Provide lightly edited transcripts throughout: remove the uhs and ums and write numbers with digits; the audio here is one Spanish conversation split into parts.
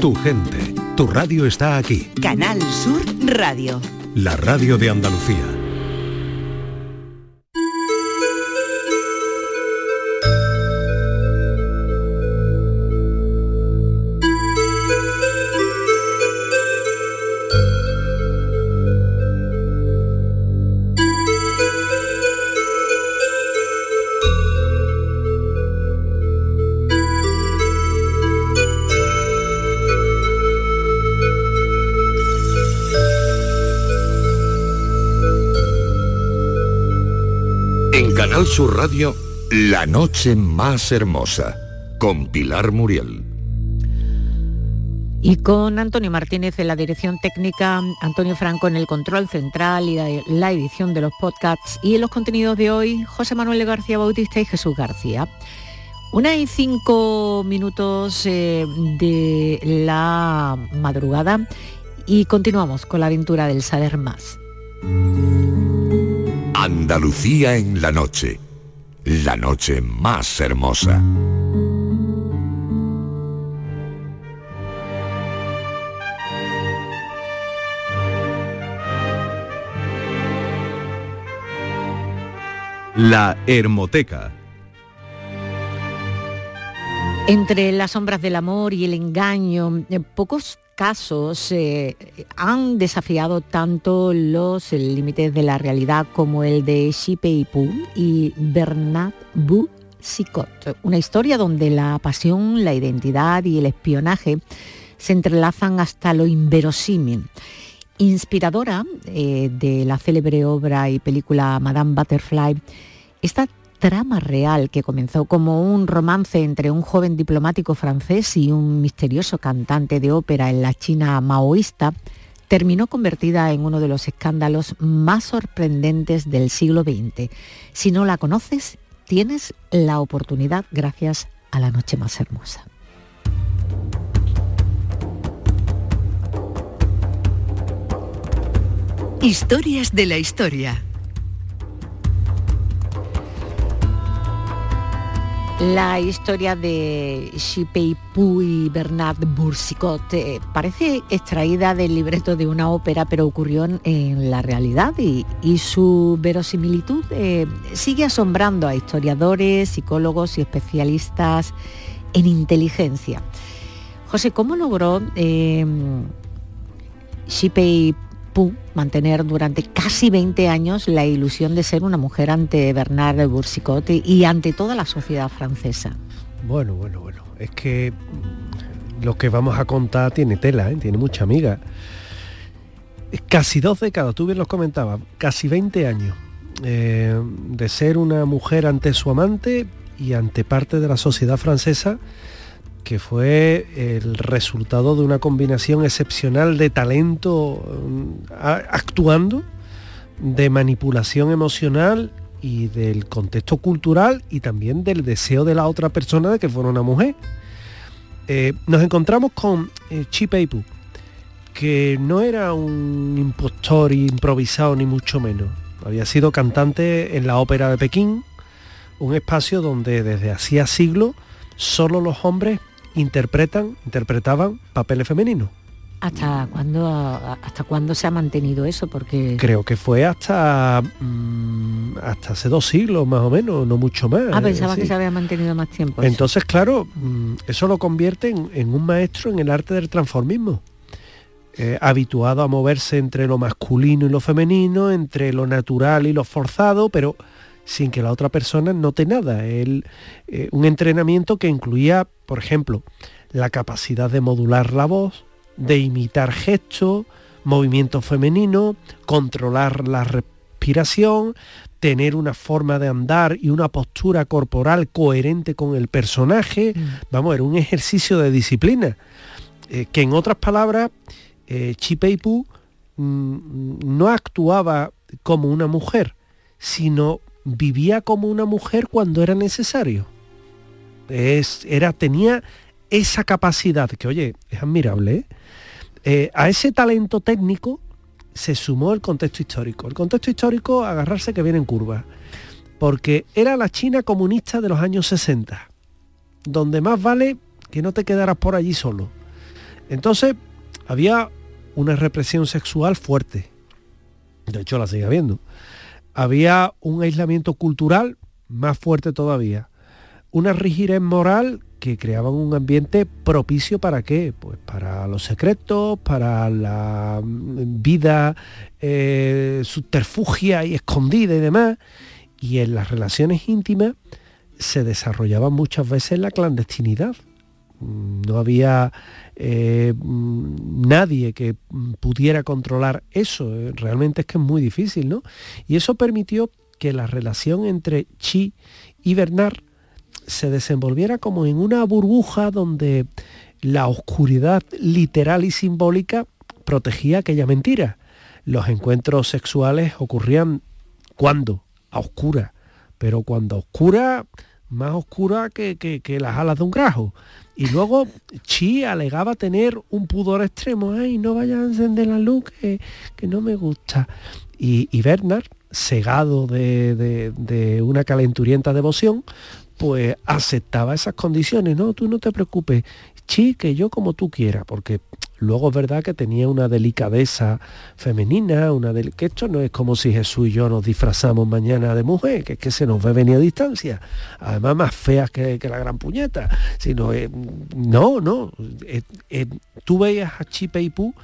Tu gente, tu radio está aquí. Canal Sur Radio. La radio de Andalucía. Canal Sur Radio, La noche más hermosa, con Pilar Muriel. Y con Antonio Martínez en la dirección técnica, Antonio Franco en el control central y la edición de los podcasts. Y en los contenidos de hoy, José Manuel García Bautista y Jesús García. 1:05 de la madrugada y continuamos con la aventura del saber más. Andalucía en la noche más hermosa. La Hermoteca. Entre las sombras del amor y el engaño, pocos casos han desafiado tanto los límites de la realidad como el de Shih Pei Pu y Bernard Boucicaut, una historia donde la pasión, la identidad y el espionaje se entrelazan hasta lo inverosímil. Inspiradora de la célebre obra y película Madame Butterfly, esta trama real que comenzó como un romance entre un joven diplomático francés y un misterioso cantante de ópera en la China maoísta, terminó convertida en uno de los escándalos más sorprendentes del siglo XX. Si no la conoces, tienes la oportunidad gracias a La noche más hermosa. Historias de la historia. La historia de Shih Pei Pu y Bernard Boucicaut parece extraída del libreto de una ópera, pero ocurrió en la realidad y su verosimilitud sigue asombrando a historiadores, psicólogos y especialistas en inteligencia. José, ¿cómo logró Shih Pei Pu mantener durante casi 20 años la ilusión de ser una mujer ante Bernard Boucicaut y ante toda la sociedad francesa? Bueno, es que lo que vamos a contar tiene tela, tiene mucha miga. Casi 2 décadas, tú bien los comentabas, casi 20 años de ser una mujer ante su amante y ante parte de la sociedad francesa, que fue el resultado de una combinación excepcional de talento actuando, de manipulación emocional y del contexto cultural y también del deseo de la otra persona de que fuera una mujer. Nos encontramos con Shih Pei Pu, que no era un impostor improvisado ni mucho menos. Había sido cantante en la Ópera de Pekín, un espacio donde desde hacía siglos solo los hombres interpretaban papeles femeninos. ¿Hasta cuándo se ha mantenido eso? Porque creo que fue hasta hace 2 siglos más o menos, no mucho más. Pensaba que se había mantenido más tiempo. Entonces, claro, eso lo convierte en un maestro en el arte del transformismo. Habituado a moverse entre lo masculino y lo femenino, entre lo natural y lo forzado, pero sin que la otra persona note nada. Un entrenamiento que incluía, por ejemplo, la capacidad de modular la voz, de imitar gestos, movimientos femeninos, controlar la respiración, tener una forma de andar y una postura corporal coherente con el personaje. Vamos, era un ejercicio de disciplina, que en otras palabras, Shih Pei Pu no actuaba como una mujer, sino vivía como una mujer cuando era necesario. Tenía esa capacidad, que oye, es admirable, a ese talento técnico se sumó el contexto histórico. El contexto histórico, agarrarse que viene en curva, porque era la China comunista de los años 60, donde más vale que no te quedaras por allí solo. Entonces había una represión sexual fuerte, de hecho la sigue habiendo. Había un aislamiento cultural más fuerte todavía, una rigidez moral que creaban un ambiente propicio ¿para qué? Pues para los secretos, para la vida subterfugia y escondida y demás, y en las relaciones íntimas se desarrollaban muchas veces la clandestinidad. No había nadie que pudiera controlar eso, realmente es que es muy difícil, ¿no? Y eso permitió que la relación entre Chi y Bernard se desenvolviera como en una burbuja donde la oscuridad literal y simbólica protegía aquella mentira. Los encuentros sexuales ocurrían ¿cuándo? A oscuras, pero cuando a oscuras, más oscura que las alas de un grajo. Y luego Chi alegaba tener un pudor extremo, ay, no vayas a encender la luz que no me gusta. Y Bernard, cegado de una calenturienta devoción, pues aceptaba esas condiciones. No, tú no te preocupes, Chi, que yo como tú quieras, porque luego es verdad que tenía una delicadeza femenina, que esto no es como si Jesús y yo nos disfrazamos mañana de mujer, que es que se nos ve venir a distancia, además más feas que la gran puñeta, sino, tú veías a Chi Pei Pu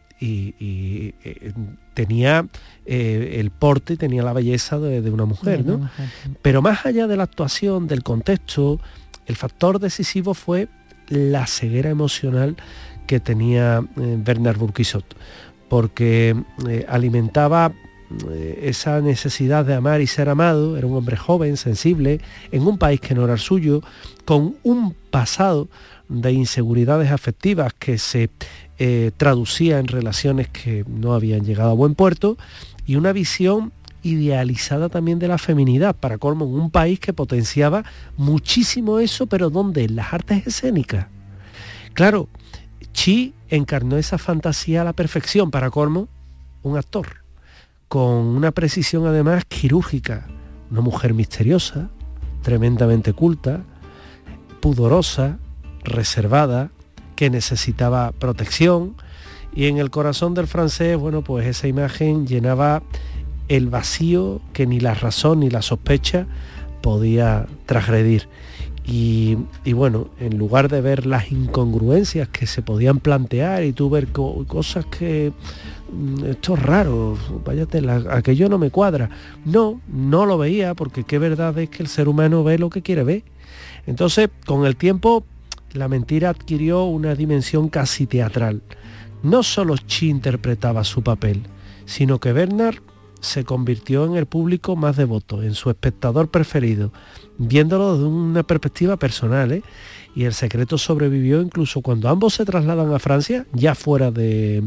y tenía el porte y tenía la belleza de una mujer, ¿no? Pero más allá de la actuación, del contexto, el factor decisivo fue la ceguera emocional que tenía Bernard Bourguissot, porque alimentaba esa necesidad de amar y ser amado. Era un hombre joven, sensible, en un país que no era el suyo, con un pasado de inseguridades afectivas que se traducía en relaciones que no habían llegado a buen puerto, y una visión idealizada también de la feminidad, para colmo, en un país que potenciaba muchísimo eso, pero ¿dónde? En las artes escénicas. Claro, Chi encarnó esa fantasía a la perfección, para colmo, un actor, con una precisión además quirúrgica, una mujer misteriosa, tremendamente culta, pudorosa, reservada, que necesitaba protección, y en el corazón del francés, bueno, pues esa imagen llenaba el vacío que ni la razón ni la sospecha podía transgredir. Y bueno, en lugar de ver las incongruencias que se podían plantear y tú ver cosas que esto es raro, váyate, aquello no me cuadra, no lo veía, porque qué verdad es que el ser humano ve lo que quiere ver. Entonces, con el tiempo, la mentira adquirió una dimensión casi teatral. No solo Chi interpretaba su papel, sino que Bernard se convirtió en el público más devoto, en su espectador preferido, viéndolo desde una perspectiva personal, y el secreto sobrevivió incluso cuando ambos se trasladan a Francia, ya fuera de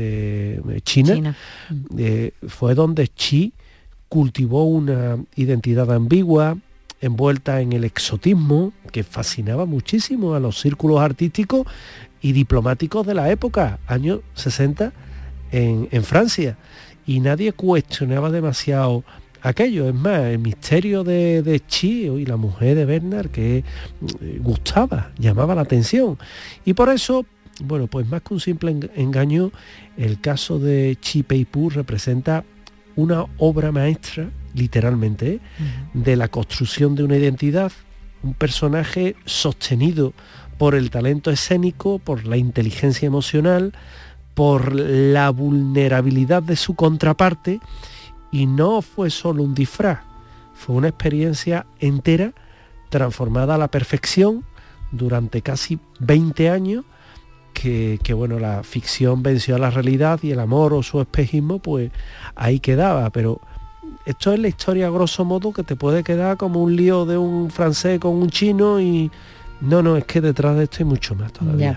China. Fue donde Chi cultivó una identidad ambigua, envuelta en el exotismo, que fascinaba muchísimo a los círculos artísticos y diplomáticos de la época, años 60 en Francia, y nadie cuestionaba demasiado aquello. Es más, el misterio de Chi y la mujer de Bernard, que gustaba, llamaba la atención, y por eso, bueno, pues más que un simple engaño, el caso de Chi Pei Pu representa una obra maestra, literalmente, de la construcción de una identidad, un personaje sostenido por el talento escénico, por la inteligencia emocional, por la vulnerabilidad de su contraparte, y no fue solo un disfraz, fue una experiencia entera transformada a la perfección durante casi 20 años, que bueno, la ficción venció a la realidad y el amor o su espejismo pues ahí quedaba. Pero esto es la historia a grosso modo, que te puede quedar como un lío de un francés con un chino, y no, es que detrás de esto hay mucho más todavía.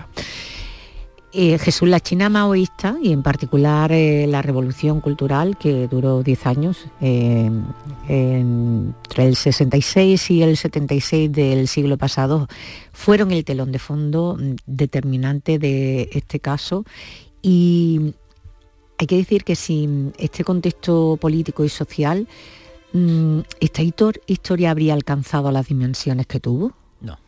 Jesús, la China maoísta, y en particular la revolución cultural que duró 10 años, entre el 66 y el 76 del siglo pasado, fueron el telón de fondo determinante de este caso. Y hay que decir que sin este contexto político y social, ¿esta historia habría alcanzado las dimensiones que tuvo? No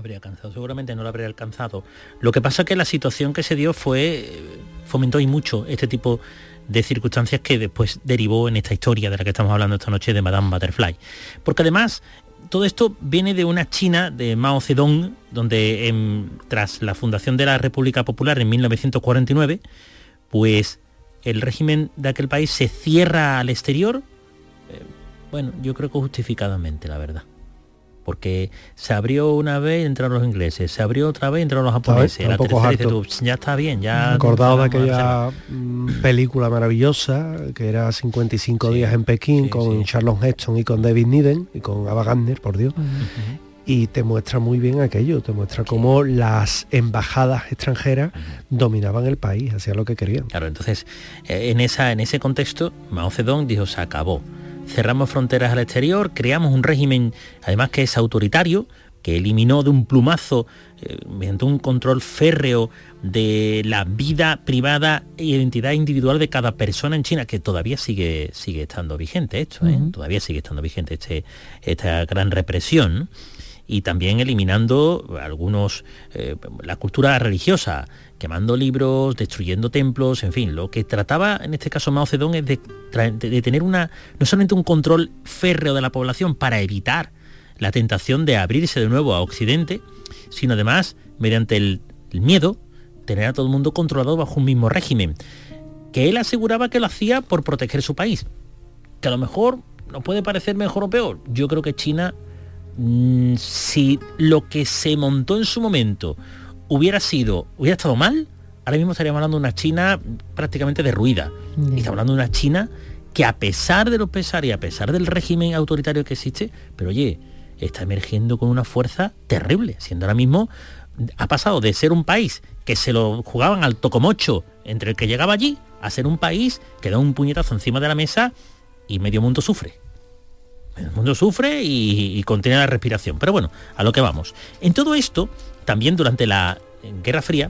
habría alcanzado, seguramente no lo habría alcanzado. Lo que pasa es que la situación que se dio fomentó y mucho este tipo de circunstancias que después derivó en esta historia de la que estamos hablando esta noche de Madame Butterfly. Porque además todo esto viene de una China de Mao Zedong, donde tras la fundación de la República Popular en 1949, pues el régimen de aquel país se cierra al exterior, bueno, yo creo que justificadamente, la verdad. Porque se abrió una vez y entraron los ingleses, se abrió otra vez y entraron los japoneses, la tercera dice tú, ya está bien, ya... Acordado de aquella película maravillosa, que era 55 días en Pekín, con Charlton Heston y con David Niven, y con Ava Gardner, por Dios, y te muestra muy bien aquello, te muestra cómo las embajadas extranjeras dominaban el país, hacían lo que querían. Claro, entonces, en ese contexto, Mao Zedong dijo, se acabó. Cerramos fronteras al exterior, creamos un régimen, además que es autoritario, que eliminó de un plumazo, mediante un control férreo de la vida privada e identidad individual de cada persona en China, que todavía sigue estando vigente esto, todavía sigue estando vigente esta gran represión, ¿no? Y también eliminando algunos, la cultura religiosa, quemando libros, destruyendo templos, en fin, lo que trataba en este caso Mao Zedong es de tener no solamente un control férreo de la población para evitar la tentación de abrirse de nuevo a Occidente, sino además, mediante el miedo, tener a todo el mundo controlado bajo un mismo régimen, que él aseguraba que lo hacía por proteger su país, que a lo mejor nos puede parecer mejor o peor. Yo creo que China, si lo que se montó en su momento hubiera estado mal, ahora mismo estaríamos hablando de una China prácticamente derruida. Y estamos hablando de una China que, a pesar de los pesares y a pesar del régimen autoritario que existe, pero oye, está emergiendo con una fuerza terrible, siendo ahora mismo, ha pasado de ser un país que se lo jugaban al tocomocho entre el que llegaba allí, a ser un país que da un puñetazo encima de la mesa y medio mundo sufre. El mundo sufre y contiene la respiración. Pero bueno, a lo que vamos. En todo esto, también durante la Guerra Fría,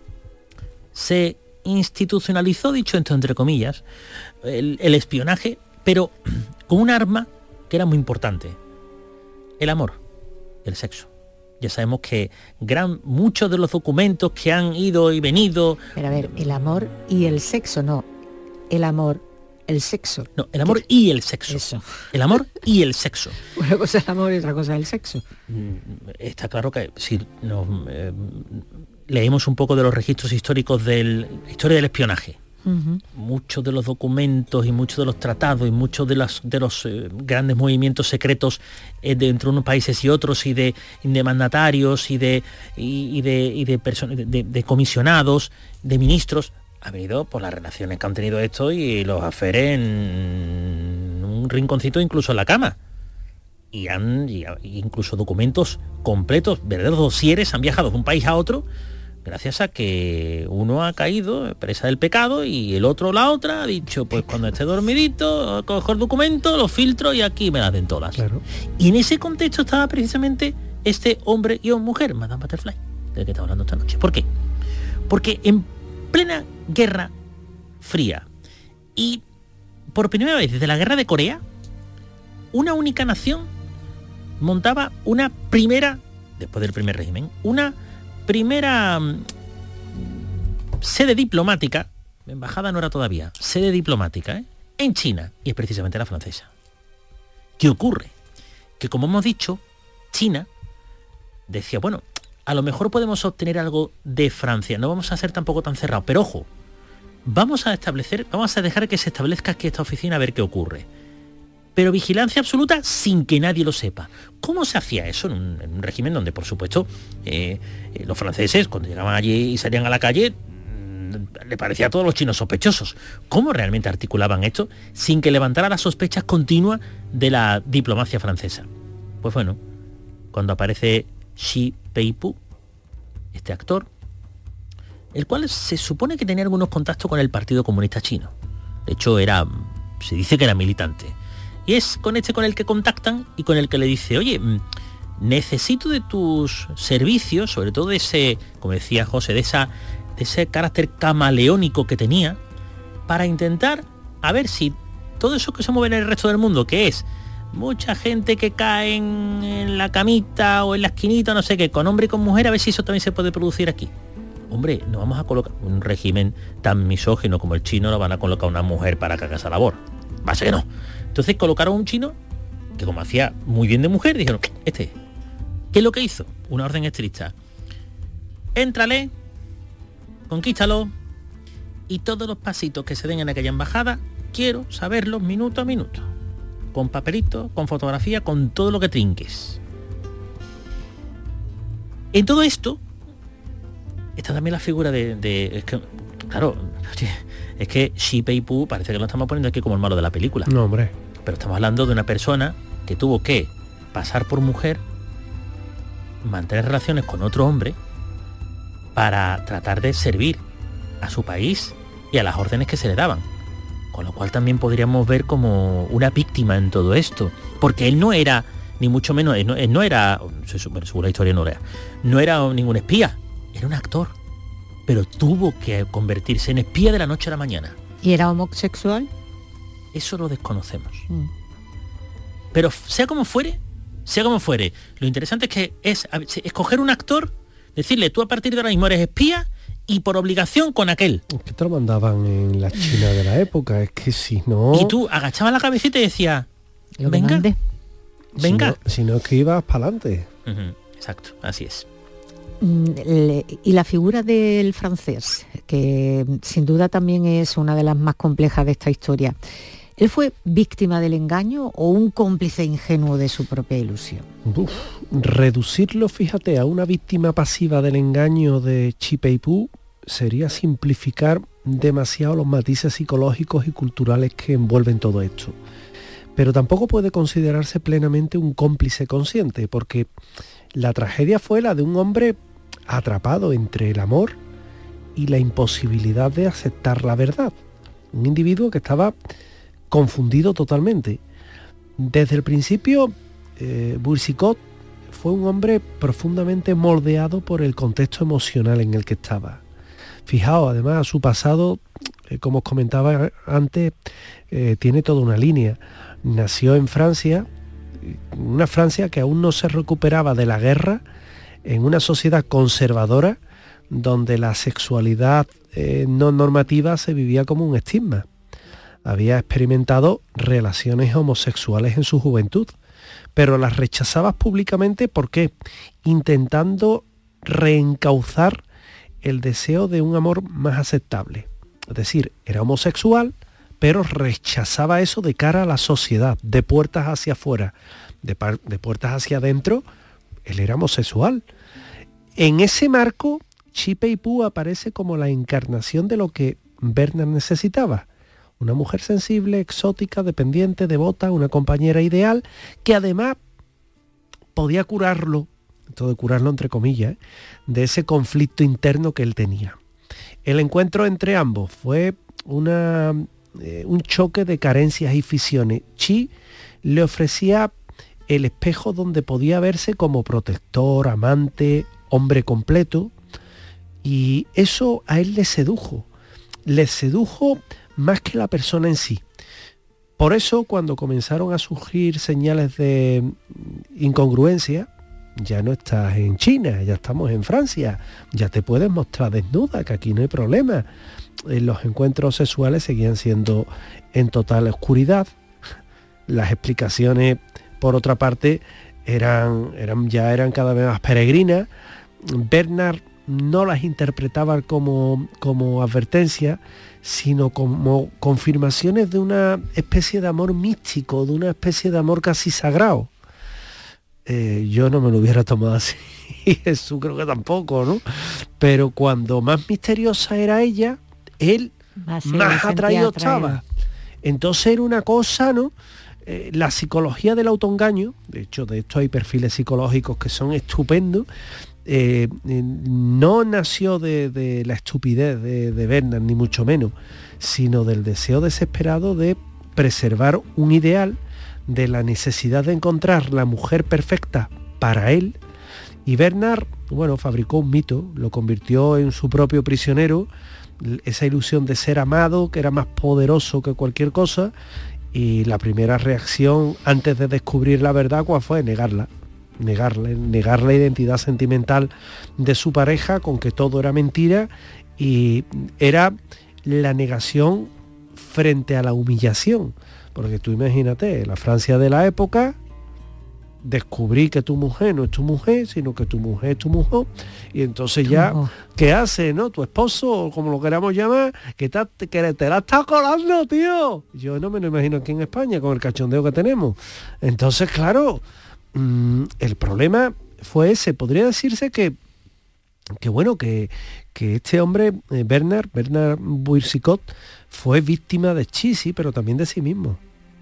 se institucionalizó, dicho esto entre comillas, el espionaje, pero con un arma que era muy importante: el amor, el sexo. Ya sabemos que muchos de los documentos que han ido y venido... Pero a ver, el amor y el sexo, no. El amor, el sexo. No, el amor y el sexo. Eso. El amor y el sexo. Una cosa es el amor y otra cosa es el sexo. Está claro que si nos leemos un poco de los registros históricos de la historia del espionaje, muchos de los documentos y muchos de los tratados y muchos de los grandes movimientos secretos entre unos países y otros, y de mandatarios y de personas, de comisionados, de ministros, ha venido por las relaciones que han tenido esto y los aferes en un rinconcito, incluso en la cama. Y incluso documentos completos, verdaderos dosieres, han viajado de un país a otro gracias a que uno ha caído presa del pecado y el otro, la otra, ha dicho, pues cuando esté dormidito, cojo el documento, lo filtro y aquí me las den todas. Claro. Y en ese contexto estaba precisamente este hombre y mujer, Madame Butterfly, del que estamos hablando esta noche. ¿Por qué? Porque en plena Guerra Fría y por primera vez desde la Guerra de Corea, una única nación montaba una primera, después del primer régimen, una primera sede diplomática, embajada no era todavía, sede diplomática, en China, y es precisamente la francesa. ¿Qué ocurre? Que, como hemos dicho, China decía, bueno, a lo mejor podemos obtener algo de Francia, no vamos a ser tampoco tan cerrados, pero ojo, vamos a dejar que se establezca aquí esta oficina a ver qué ocurre. Pero vigilancia absoluta sin que nadie lo sepa. ¿Cómo se hacía eso en un régimen donde, por supuesto, los franceses, cuando llegaban allí y salían a la calle, le parecía a todos los chinos sospechosos? ¿Cómo realmente articulaban esto sin que levantara las sospechas continuas de la diplomacia francesa? Pues bueno, cuando aparece Xi Peipu, este actor, el cual se supone que tenía algunos contactos con el Partido Comunista Chino. De hecho, se dice que era militante. Y es con el que contactan y con el que le dice, oye, necesito de tus servicios, sobre todo de ese, como decía José, de ese carácter camaleónico que tenía, para intentar a ver si todo eso que se mueve en el resto del mundo, que es mucha gente que cae en la camita o en la esquinita, no sé qué, con hombre y con mujer, a ver si eso también se puede producir aquí. Hombre, no vamos a colocar un régimen tan misógino como el chino, no van a colocar una mujer para que haga esa labor. Va a ser que no. Entonces colocaron un chino que, como hacía muy bien de mujer, dijeron, ¿qué es lo que hizo? Una orden estricta. Éntrale, conquístalo, y todos los pasitos que se den en aquella embajada, quiero saberlos minuto a minuto. Con papelito, con fotografía, con todo lo que trinques. En todo esto está también la figura es que, claro, es que Xi Peipu parece que lo estamos poniendo aquí como el malo de la película. No, hombre. Pero estamos hablando de una persona que tuvo que pasar por mujer, mantener relaciones con otro hombre para tratar de servir a su país y a las órdenes que se le daban. Con lo cual también podríamos ver como una víctima en todo esto. Porque él no era, ni mucho menos, él no era, según la historia no era ningún espía. Era un actor, pero tuvo que convertirse en espía de la noche a la mañana. ¿Y era homosexual? Eso lo desconocemos. Pero sea como fuere, lo interesante es que es escoger un actor, decirle, tú a partir de ahora mismo eres espía y por obligación con aquel. Es que te lo mandaban en la China de la época, es que si no... Y tú agachabas la cabecita y decías, venga. Si no es que ibas para adelante. Exacto, así es. Y la figura del francés, que sin duda también es una de las más complejas de esta historia. ¿Él fue víctima del engaño o un cómplice ingenuo de su propia ilusión? Reducirlo, fíjate, a una víctima pasiva del engaño de Xi Peipu sería simplificar demasiado los matices psicológicos y culturales que envuelven todo esto. Pero tampoco puede considerarse plenamente un cómplice consciente, porque la tragedia fue la de un hombre atrapado entre el amor y la imposibilidad de aceptar la verdad. Un individuo que estaba confundido totalmente. Desde el principio, Boucicaut fue un hombre profundamente moldeado por el contexto emocional en el que estaba. Fijaos, además, su pasado, como os comentaba antes, tiene toda una línea. Nació en Francia, una Francia que aún no se recuperaba de la guerra, en una sociedad conservadora donde la sexualidad no normativa se vivía como un estigma. Había experimentado relaciones homosexuales en su juventud, pero las rechazaba públicamente. ¿Por qué? Intentando reencauzar el deseo de un amor más aceptable. Es decir, era homosexual, pero rechazaba eso de cara a la sociedad, de puertas hacia afuera, de puertas hacia adentro. Él era homosexual. En ese marco, Xi Peipu aparece como la encarnación de lo que Bernard necesitaba. Una mujer sensible, exótica, dependiente, devota, una compañera ideal, que además podía curarlo, todo de curarlo entre comillas, de ese conflicto interno que él tenía. El encuentro entre ambos fue un choque de carencias y fisiones. Xi le ofrecía el espejo donde podía verse como protector, amante, hombre completo, y eso a él le sedujo más que la persona en sí. Por eso, cuando comenzaron a surgir señales de incongruencia, ya no estás en China, ya estamos en Francia, ya te puedes mostrar desnuda, que aquí no hay problema. Los encuentros sexuales seguían siendo en total oscuridad. Las explicaciones, por otra parte, eran cada vez más peregrinas. Bernard no las interpretaba como advertencia, sino como confirmaciones de una especie de amor místico, de una especie de amor casi sagrado. Yo no me lo hubiera tomado así, Jesús creo que tampoco, ¿no? Pero cuando más misteriosa era ella, él más atraído estaba. Entonces era una cosa, ¿no? La psicología del autoengaño, de hecho de esto hay perfiles psicológicos que son estupendos, no nació de la estupidez de Bernard, ni mucho menos, sino del deseo desesperado de preservar un ideal, de la necesidad de encontrar la mujer perfecta para él. Y Bernard, bueno, fabricó un mito, lo convirtió en su propio prisionero, esa ilusión de ser amado, que era más poderoso que cualquier cosa, y la primera reacción antes de descubrir la verdad, ¿cuál fue? Negar la identidad sentimental de su pareja, con que todo era mentira, y era la negación frente a la humillación, porque tú imagínate, la Francia de la época, descubrí que tu mujer no es tu mujer, sino que tu mujer es tu mujer, y entonces ya, ¿qué hace, no? Tu esposo, o como lo queramos llamar, que te la está colando, tío. Yo no me lo imagino aquí en España, con el cachondeo que tenemos. Entonces, claro, el problema fue ese. Podría decirse que este hombre, Bernard Boucicaut, fue víctima de sí, pero también de sí mismo.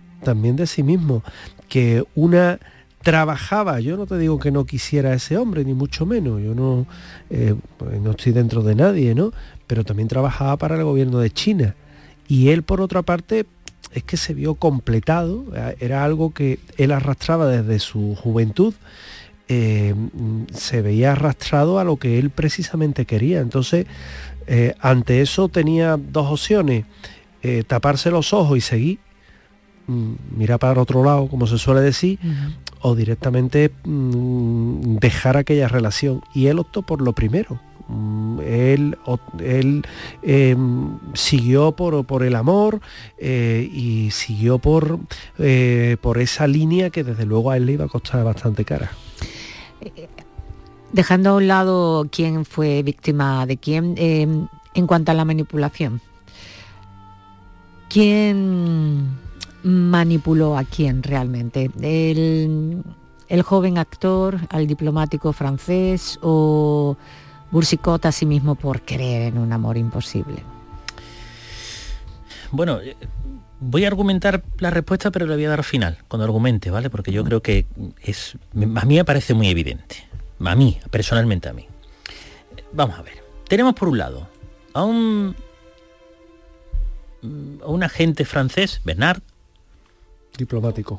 Que una trabajaba, yo no te digo que no quisiera a ese hombre, ni mucho menos, yo no estoy dentro de nadie, ¿no? Pero también trabajaba para el gobierno de China. Y él, por otra parte, es que se vio completado, era algo que él arrastraba desde su juventud, se veía arrastrado a lo que él precisamente quería. Entonces, ante eso tenía dos opciones: taparse los ojos y seguir, mirar para otro lado, como se suele decir, o directamente dejar aquella relación. Y él optó por lo primero. Él siguió por el amor, y siguió por esa línea que desde luego a él le iba a costar bastante cara. Dejando a un lado quién fue víctima de quién, en cuanto a la manipulación, ¿quién manipuló a quién realmente? ¿El joven actor, al diplomático francés, o Boucicaut a sí mismo por creer en un amor imposible? Bueno, voy a argumentar la respuesta, pero le voy a dar al final, cuando argumente, ¿vale? Porque yo creo que a mí me parece muy evidente. A mí, personalmente a mí. Vamos a ver. Tenemos por un lado a un agente francés, Bernard. Diplomático.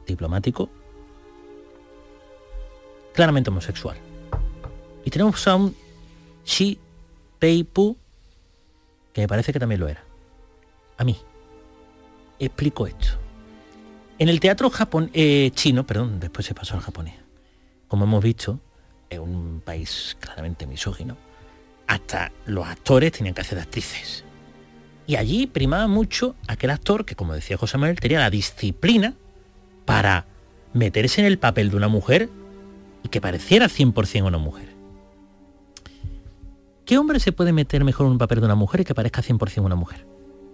Claramente homosexual. Y tenemos a un Xi Peipu, que me parece que también lo era. A mí. Explico esto. En el teatro chino, después se pasó al japonés. Como hemos visto, es un país claramente misógino. Hasta los actores tenían que hacer de actrices. Y allí primaba mucho aquel actor que, como decía José Manuel, tenía la disciplina para meterse en el papel de una mujer y que pareciera 100% una mujer. ¿Qué hombre se puede meter mejor en un papel de una mujer y que parezca 100% una mujer?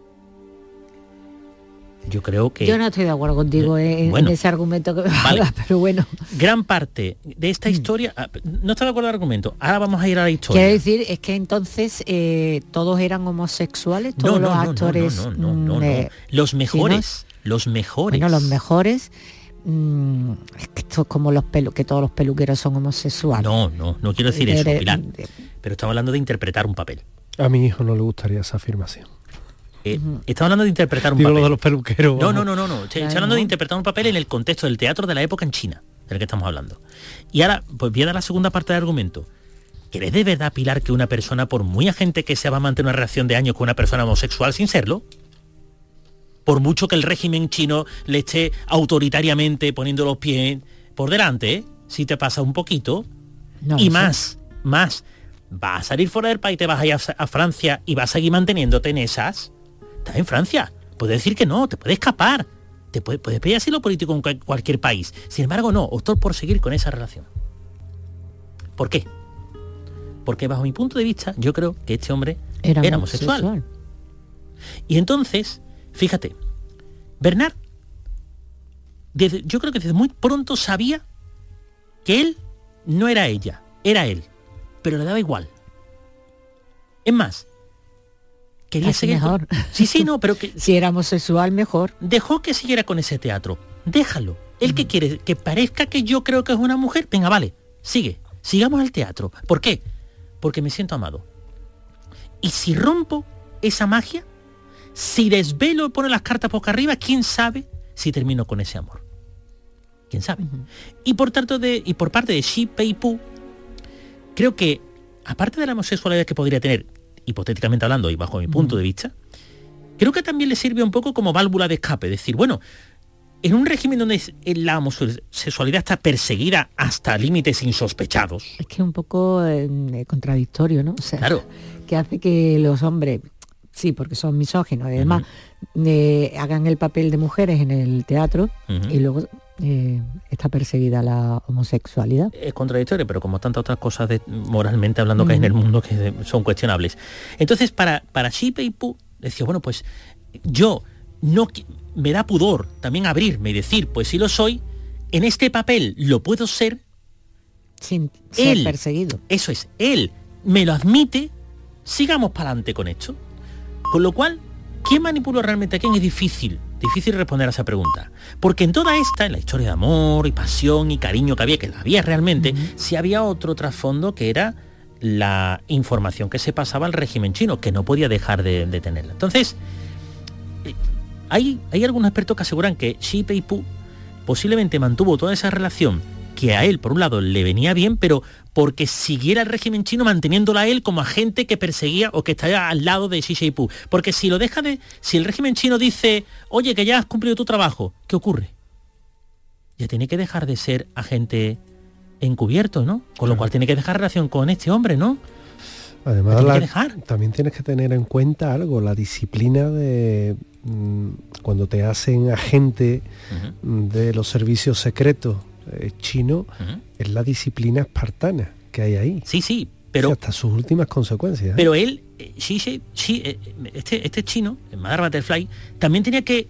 Yo creo que... Yo no estoy de acuerdo contigo en ese argumento que me hagas, pero bueno. Gran parte de esta historia... No estoy de acuerdo con el argumento. Ahora vamos a ir a la historia. Quiero decir, es que entonces todos eran homosexuales, todos los actores... No. Los mejores. ¿Sí, no? Los mejores. Bueno, los mejores... es que esto es como que todos los peluqueros son homosexuales. No quiero decir eso, Pilar. Pero estamos hablando de interpretar un papel. A mi hijo no le gustaría esa afirmación. Estamos hablando de interpretar un papel. Lo de los peluqueros. No. Estoy hablando de interpretar un papel en el contexto del teatro de la época en China, del que estamos hablando. Y ahora, pues viene la segunda parte del argumento. ¿Crees de verdad, Pilar, que una persona, por muy agente que sea, va a mantener una relación de años con una persona homosexual sin serlo? Por mucho que el régimen chino le esté autoritariamente poniendo los pies por delante, si te pasa un poquito, más, vas a salir fuera del país, te vas a ir a Francia y vas a seguir manteniéndote en esas. Estás en Francia, puedes decir que no, te puedes escapar, puedes pedir asilo político en cualquier país. Sin embargo, no, optó por seguir con esa relación. ¿Por qué? Porque bajo mi punto de vista, yo creo que este hombre era homosexual. Y entonces, fíjate, Bernard, yo creo que desde muy pronto sabía que él no era ella, era él, pero le daba igual. Es más, quería seguir mejor. Pero que si era homosexual, mejor. Dejó que siguiera con ese teatro. Déjalo. Él que quiere que parezca que yo creo que es una mujer, venga, vale, sigamos al teatro. ¿Por qué? Porque me siento amado. Y si rompo esa magia, si desvelo y pone las cartas boca arriba, quién sabe si termino con ese amor. ¿Quién sabe? Y por parte de Xi Peipu, creo que, aparte de la homosexualidad que podría tener, hipotéticamente hablando y bajo mi punto de vista, creo que también le sirve un poco como válvula de escape, decir, bueno, en un régimen donde la homosexualidad está perseguida hasta límites insospechados. Es que es un poco contradictorio, ¿no? O sea, claro. Que hace que los hombres, sí, porque son misóginos, además, hagan el papel de mujeres en el teatro y luego está perseguida la homosexualidad. Es contradictorio, pero como tantas otras cosas moralmente hablando que hay en el mundo que son cuestionables. Entonces, para Xi Peipu, decía, bueno, pues yo no... me da pudor también abrirme y decir, pues si lo soy, en este papel lo puedo ser sin ser perseguido. Eso es, él me lo admite, sigamos para adelante con esto. Con lo cual, ¿quién manipuló realmente a quién? Es difícil responder a esa pregunta. Porque en toda esta, en la historia de amor y pasión y cariño que la había realmente, sí había otro trasfondo que era la información que se pasaba al régimen chino, que no podía dejar de tenerla. Entonces, hay algunos expertos que aseguran que Xi Peipu posiblemente mantuvo toda esa relación que a él, por un lado, le venía bien, pero porque siguiera el régimen chino manteniéndola a él como agente que perseguía o que estaba al lado de Xi Peipu. Porque si el régimen chino dice, oye, que ya has cumplido tu trabajo, ¿qué ocurre? Ya tiene que dejar de ser agente encubierto, ¿no? Con lo cual tiene que dejar relación con este hombre, ¿no? Además, también tienes que tener en cuenta algo, la disciplina de cuando te hacen agente de los servicios secretos chinos, es la disciplina espartana que hay ahí. Sí, pero... hasta sus últimas consecuencias. Pero él, este chino, Madame Butterfly, también tenía que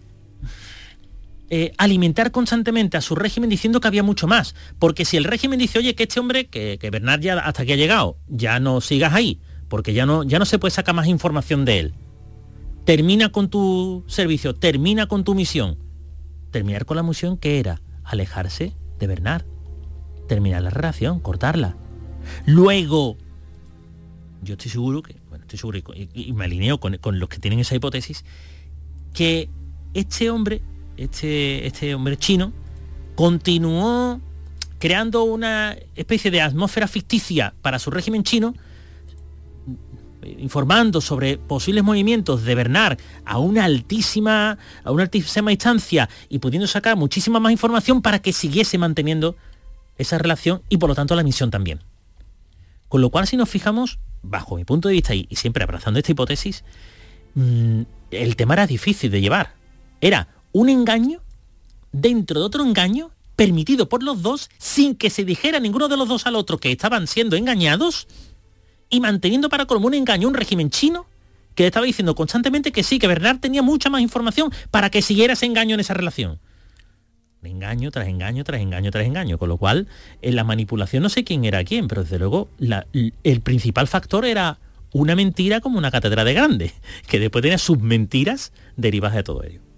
alimentar constantemente a su régimen diciendo que había mucho más. Porque si el régimen dice, oye, que este hombre, que Bernard ya hasta aquí ha llegado, ya no sigas ahí, porque ya no se puede sacar más información de él. Termina con tu servicio, termina con tu misión. Terminar con la misión que era alejarse de Bernard, terminar la relación, cortarla. Luego, yo estoy seguro y me alineo con los que tienen esa hipótesis, que este hombre chino continuó creando una especie de atmósfera ficticia para su régimen chino, informando sobre posibles movimientos de Bernard a una altísima instancia y pudiendo sacar muchísima más información para que siguiese manteniendo esa relación y por lo tanto la misión también. Con lo cual, si nos fijamos, bajo mi punto de vista y siempre abrazando esta hipótesis, el tema era difícil de llevar. Era un engaño dentro de otro engaño permitido por los dos sin que se dijera ninguno de los dos al otro que estaban siendo engañados y manteniendo para colmo un engaño un régimen chino que le estaba diciendo constantemente que sí, que Bernard tenía mucha más información para que siguiera ese engaño en esa relación. Engaño tras engaño tras engaño tras engaño, con lo cual en la manipulación no sé quién era quién, pero desde luego el principal factor era una mentira como una catedral de grande, que después tenía sus mentiras derivadas de todo ello.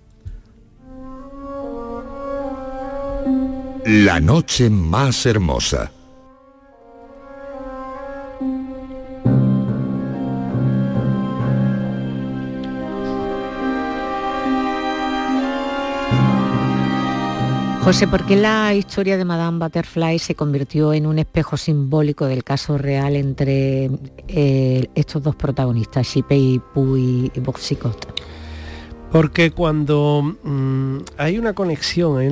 La noche más hermosa. José, ¿por qué la historia de Madame Butterfly se convirtió en un espejo simbólico del caso real entre estos dos protagonistas, Xi Peipu y Boxicot? Porque cuando hay una conexión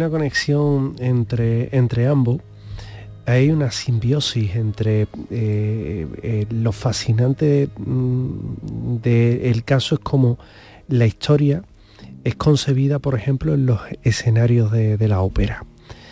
entre ambos, hay una simbiosis entre lo fascinante del caso es como la historia es concebida, por ejemplo, en los escenarios de la ópera.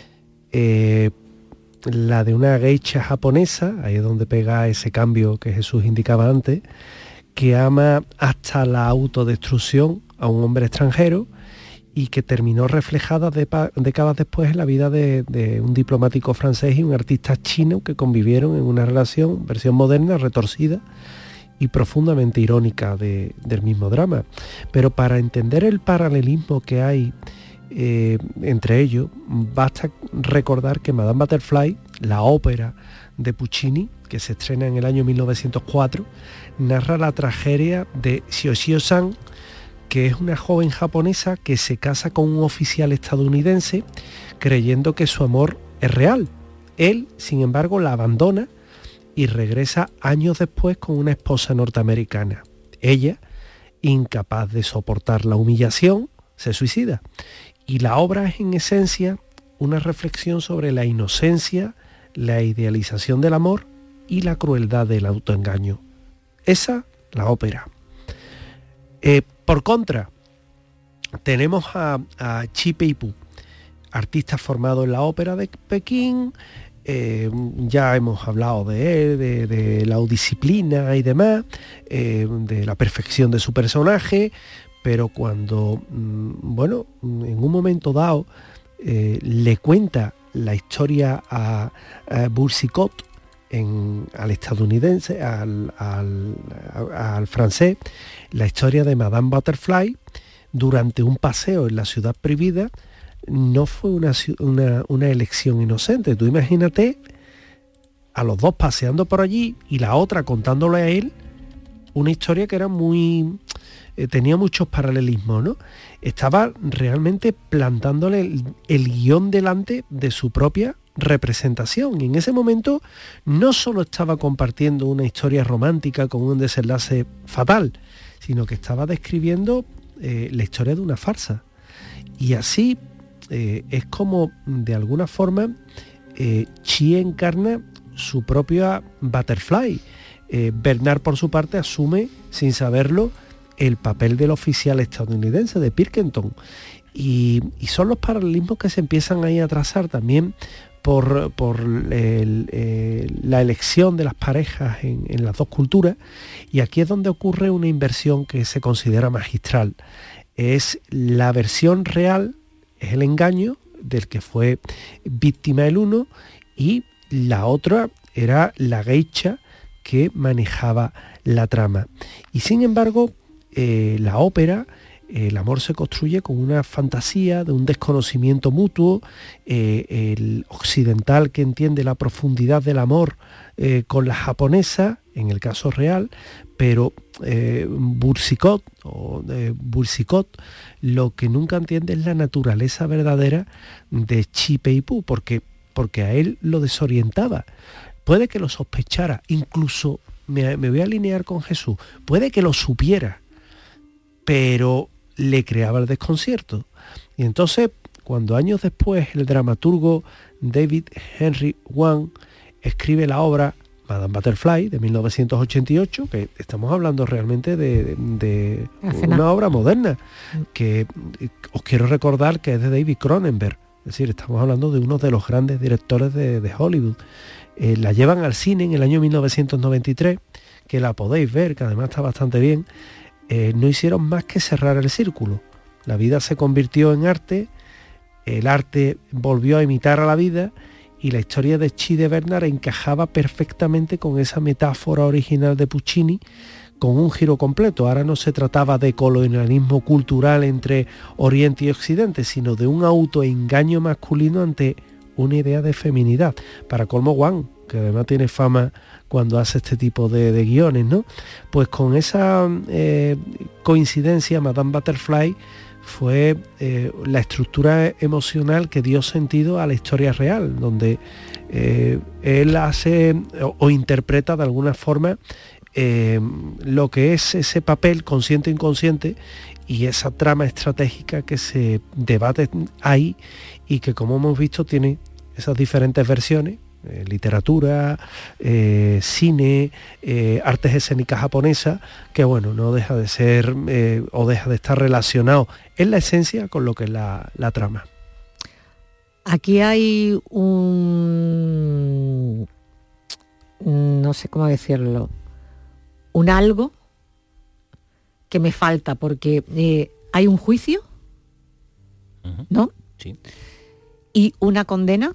La de una geisha japonesa, ahí es donde pega ese cambio que Jesús indicaba antes, que ama hasta la autodestrucción a un hombre extranjero y que terminó reflejada décadas después en la vida de un diplomático francés y un artista chino que convivieron en una relación, versión moderna, retorcida y profundamente irónica del mismo drama. Pero para entender el paralelismo que hay entre ellos, basta recordar que Madame Butterfly, la ópera de Puccini, que se estrena en el año 1904, narra la tragedia de Xiao-Xiao-San, que es una joven japonesa que se casa con un oficial estadounidense creyendo que su amor es real. Él, sin embargo, la abandona y regresa años después con una esposa norteamericana. Ella incapaz de soportar la humillación, se suicida. Y la obra es en esencia una reflexión sobre la inocencia, la idealización del amor y la crueldad del autoengaño. Esa, la ópera. Por contra, tenemos a Chi Pei-pu, artista formado en la ópera de Pekín. Ya hemos hablado de él, de la disciplina y demás, de la perfección de su personaje, pero cuando, en un momento dado, le cuenta la historia a Boucicaut, al estadounidense, al francés, la historia de Madame Butterfly, durante un paseo en la ciudad prohibida, no fue una elección inocente. Tú imagínate a los dos paseando por allí y la otra contándole a él una historia que era tenía muchos paralelismos, ¿no? Estaba realmente plantándole el guión delante de su propia representación, y en ese momento no solo estaba compartiendo una historia romántica con un desenlace fatal, sino que estaba describiendo la historia de una farsa. Y así es como, de alguna forma, Chi encarna su propia Butterfly. Bernard, por su parte, asume, sin saberlo, el papel del oficial estadounidense de Pilkington. Y son los paralelismos que se empiezan ahí a trazar también por la elección de las parejas en las dos culturas. Y aquí es donde ocurre una inversión que se considera magistral. Es la versión real, es el engaño del que fue víctima el uno, y la otra era la geisha que manejaba la trama. Y sin embargo, la ópera, el amor se construye con una fantasía de un desconocimiento mutuo, el occidental que entiende la profundidad del amor con la japonesa, en el caso real, pero Boucicaut lo que nunca entiende es la naturaleza verdadera de Chi Pei-pu, porque a él lo desorientaba. Puede que lo sospechara, incluso me voy a alinear con Jesús, puede que lo supiera, pero le creaba el desconcierto. Y entonces, cuando años después el dramaturgo David Henry Hwang escribe la obra Madame Butterfly de 1988, que estamos hablando realmente de una obra moderna, que os quiero recordar que es de David Cronenberg, es decir, estamos hablando de uno de los grandes directores de Hollywood. La llevan al cine en el año 1993, que la podéis ver, que además está bastante bien. No hicieron más que cerrar el círculo. La vida se convirtió en arte, el arte volvió a imitar a la vida, y la historia de Chi de Bernard encajaba perfectamente con esa metáfora original de Puccini, con un giro completo. Ahora no se trataba de colonialismo cultural entre Oriente y Occidente, sino de un autoengaño masculino ante una idea de feminidad. Para colmo, Wang, que además tiene fama cuando hace este tipo de guiones, ¿no? Pues con esa coincidencia, Madame Butterfly fue la estructura emocional que dio sentido a la historia real, donde él hace o interpreta de alguna forma lo que es ese papel consciente e inconsciente, y esa trama estratégica que se debate ahí, y que, como hemos visto, tiene esas diferentes versiones: literatura, cine, artes escénicas japonesas, que bueno, no deja de ser o deja de estar relacionado en la esencia con lo que es la trama. Aquí hay no sé cómo decirlo, un algo que me falta, porque hay un juicio, ¿no? Sí. Y una condena.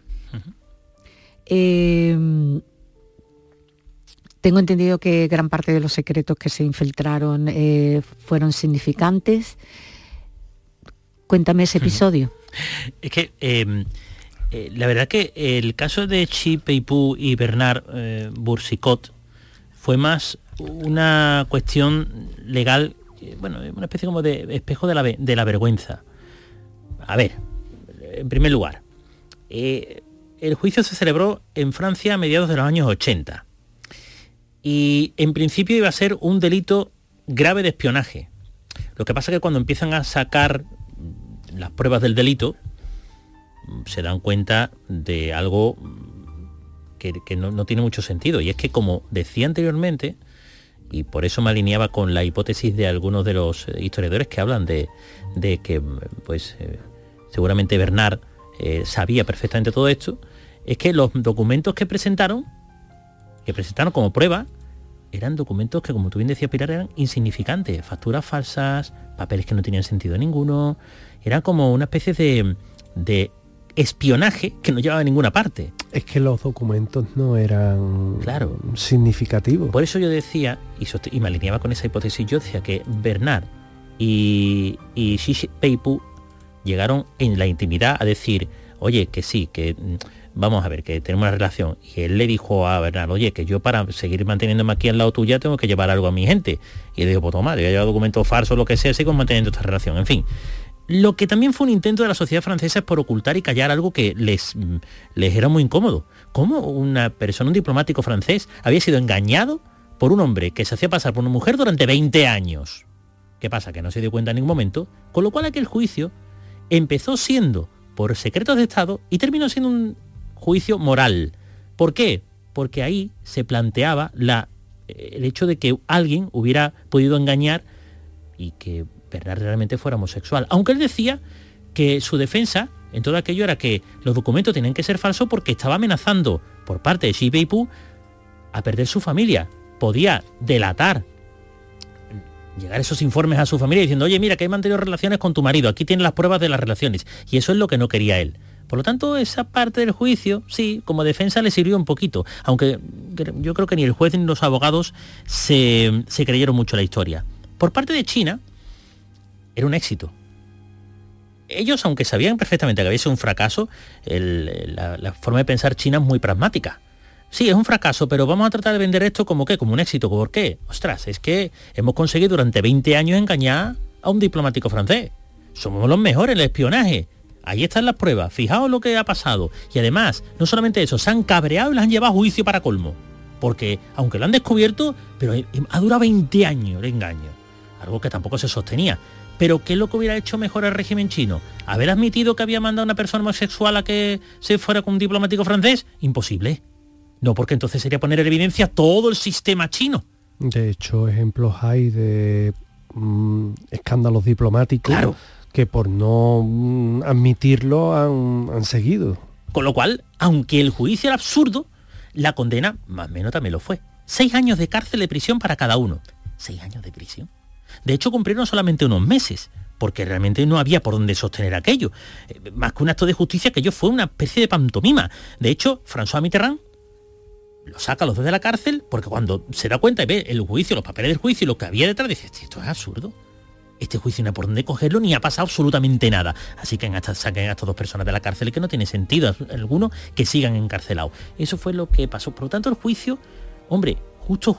Tengo entendido que gran parte de los secretos que se infiltraron fueron significantes. Cuéntame ese episodio. Es que la verdad que el caso de Chi Pei-pu y Bernard Boucicaut fue más una cuestión legal, bueno, una especie como de espejo de la vergüenza. A ver, en primer lugar, el juicio se celebró en Francia a mediados de los años 80. Y en principio iba a ser un delito grave de espionaje. Lo que pasa es que cuando empiezan a sacar las pruebas del delito, se dan cuenta de algo que no tiene mucho sentido. Y es que, como decía anteriormente, y por eso me alineaba con la hipótesis de algunos de los historiadores que hablan de que pues seguramente Bernard sabía perfectamente todo esto, es que los documentos que presentaron como prueba eran documentos que, como tú bien decías, Pilar, eran insignificantes, facturas falsas, papeles que no tenían sentido ninguno, eran como una especie de espionaje que no llevaba a ninguna parte. Es que los documentos no eran significativos. Por eso yo decía, y me alineaba con esa hipótesis, yo decía que Bernard y Xi Peipu llegaron en la intimidad a decir, oye, que sí, que vamos a ver, que tenemos una relación. Y él le dijo a Bernard, oye, que yo para seguir manteniéndome aquí al lado tuya tengo que llevar algo a mi gente. Y él dijo, pues toma, yo he llevado documentos falsos, lo que sea, sigo manteniendo esta relación. En fin, lo que también fue un intento de la sociedad francesa es por ocultar y callar algo que les era muy incómodo. ¿Cómo una persona, un diplomático francés, había sido engañado por un hombre que se hacía pasar por una mujer durante 20 años? ¿Qué pasa? Que no se dio cuenta en ningún momento, con lo cual aquel juicio empezó siendo por secretos de Estado y terminó siendo un juicio moral. ¿Por qué? Porque ahí se planteaba el hecho de que alguien hubiera podido engañar y que Bernard realmente fuera homosexual. Aunque él decía que su defensa en todo aquello era que los documentos tenían que ser falsos porque estaba amenazando por parte de Xi Peipu a perder su familia. Podía delatar, llegar esos informes a su familia diciendo, oye, mira, que he mantenido relaciones con tu marido, aquí tienes las pruebas de las relaciones. Y eso es lo que no quería él. Por lo tanto, esa parte del juicio, sí, como defensa le sirvió un poquito, aunque yo creo que ni el juez ni los abogados se creyeron mucho la historia. Por parte de China, era un éxito. Ellos, aunque sabían perfectamente que había sido un fracaso, la forma de pensar china es muy pragmática. Sí, es un fracaso, pero vamos a tratar de vender esto como un éxito. ¿Por qué? Ostras, es que hemos conseguido durante 20 años engañar a un diplomático francés. Somos los mejores en el espionaje. Ahí están las pruebas, fijaos lo que ha pasado. Y además, no solamente eso, se han cabreado y las han llevado a juicio para colmo. Porque, aunque lo han descubierto, pero ha durado 20 años el engaño. Algo que tampoco se sostenía. Pero ¿qué es lo que hubiera hecho mejor el régimen chino? ¿Haber admitido que había mandado a una persona homosexual a que se fuera con un diplomático francés? Imposible. No, porque entonces sería poner en evidencia todo el sistema chino. De hecho, ejemplos hay de escándalos diplomáticos, claro, que por no admitirlo han seguido. Con lo cual, aunque el juicio era absurdo, la condena más o menos también lo fue. 6 años de cárcel de prisión para cada uno. 6 años de prisión. De hecho, cumplieron solamente unos meses, porque realmente no había por dónde sostener aquello. Más que un acto de justicia, aquello fue una especie de pantomima. De hecho, François Mitterrand lo saca a los dos de la cárcel, porque cuando se da cuenta y ve el juicio, los papeles del juicio y lo que había detrás, dice, esto es absurdo. Este juicio no hay por dónde cogerlo, ni ha pasado absolutamente nada. Así que saquen a estas 2 personas de la cárcel, que no tiene sentido alguno que sigan encarcelados. Eso fue lo que pasó. Por lo tanto, el juicio, hombre, justo,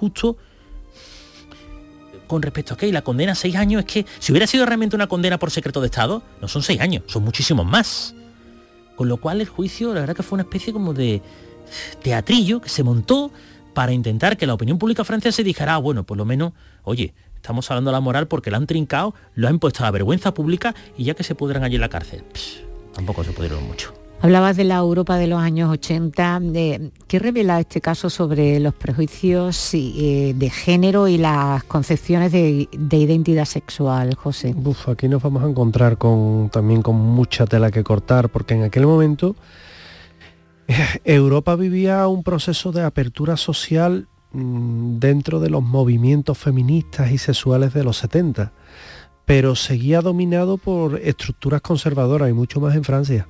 con respecto a que la condena 6 años, es que si hubiera sido realmente una condena por secreto de Estado, no son 6 años, son muchísimos más. Con lo cual el juicio, la verdad que fue una especie como de teatrillo que se montó para intentar que la opinión pública francesa dijera, bueno, por lo menos, oye, estamos hablando de la moral porque la han trincado, lo han puesto a la vergüenza pública y ya que se pudieran allí en la cárcel. Tampoco se pudieron mucho. Hablabas de la Europa de los años 80. ¿Qué revela este caso sobre los prejuicios de género y las concepciones de identidad sexual, José? Aquí nos vamos a encontrar también con mucha tela que cortar, porque en aquel momento Europa vivía un proceso de apertura social dentro de los movimientos feministas y sexuales de los 70, pero seguía dominado por estructuras conservadoras, y mucho más en Francia.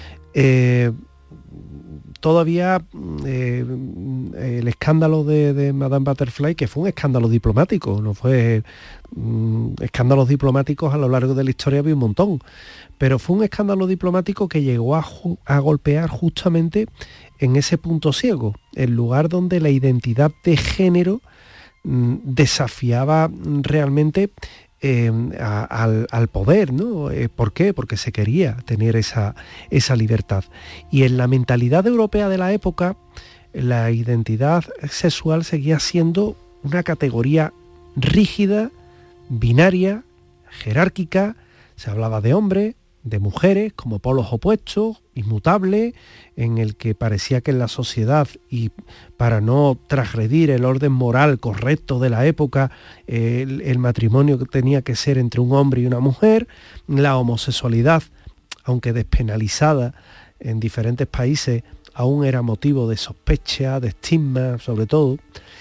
Todavía el escándalo de Madame Butterfly, que fue un escándalo diplomático, no fue escándalos diplomáticos a lo largo de la historia había un montón, pero fue un escándalo diplomático que llegó a golpear justamente en ese punto ciego, el lugar donde la identidad de género desafiaba realmente al poder, ¿no? ¿Por qué? Porque se quería tener esa libertad. Y en la mentalidad europea de la época, la identidad sexual seguía siendo una categoría rígida, binaria, jerárquica. Se hablaba de hombres, de mujeres como polos opuestos, inmutables, en el que parecía que en la sociedad, y para no transgredir el orden moral correcto de la época, el matrimonio tenía que ser entre un hombre y una mujer. La homosexualidad, aunque despenalizada en diferentes países, aún era motivo de sospecha, de estigma sobre todo.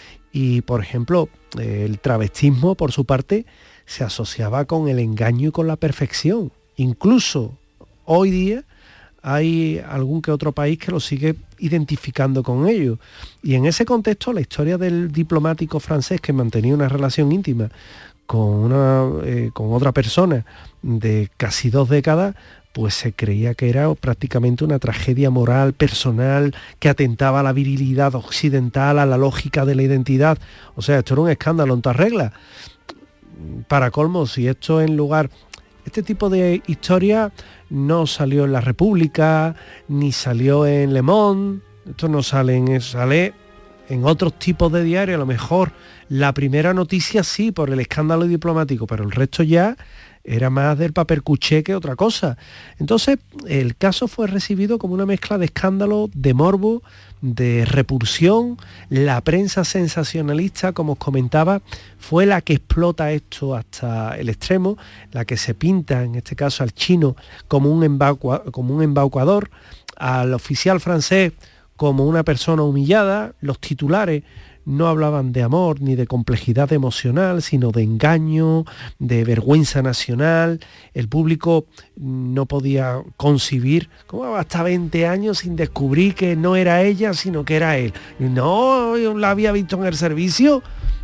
Y por ejemplo, el travestismo, por su parte, se asociaba con el engaño y con la perfección. Incluso hoy día hay algún que otro país que lo sigue identificando con ello. Y en ese contexto, la historia del diplomático francés que mantenía una relación íntima con otra persona de casi 2 décadas, pues se creía que era prácticamente una tragedia moral, personal, que atentaba a la virilidad occidental, a la lógica de la identidad. O sea, esto era un escándalo en todas reglas. Para colmo, si esto en lugar... Este tipo de historia no salió en La República, ni salió en Le Monde, esto no sale en otros tipos de diarios. A lo mejor la primera noticia sí, por el escándalo diplomático, pero el resto ya era más del papel cuché que otra cosa. Entonces, el caso fue recibido como una mezcla de escándalo, de morbo, de repulsión. La prensa sensacionalista, como os comentaba, fue la que explota esto hasta el extremo, la que se pinta, en este caso al chino, como un embaucador, al oficial francés como una persona humillada. Los titulares no hablaban de amor ni de complejidad emocional, sino de engaño, de vergüenza nacional. El público no podía concebir cómo hasta 20 años sin descubrir que no era ella, sino que era él. No, yo la había visto en el servicio.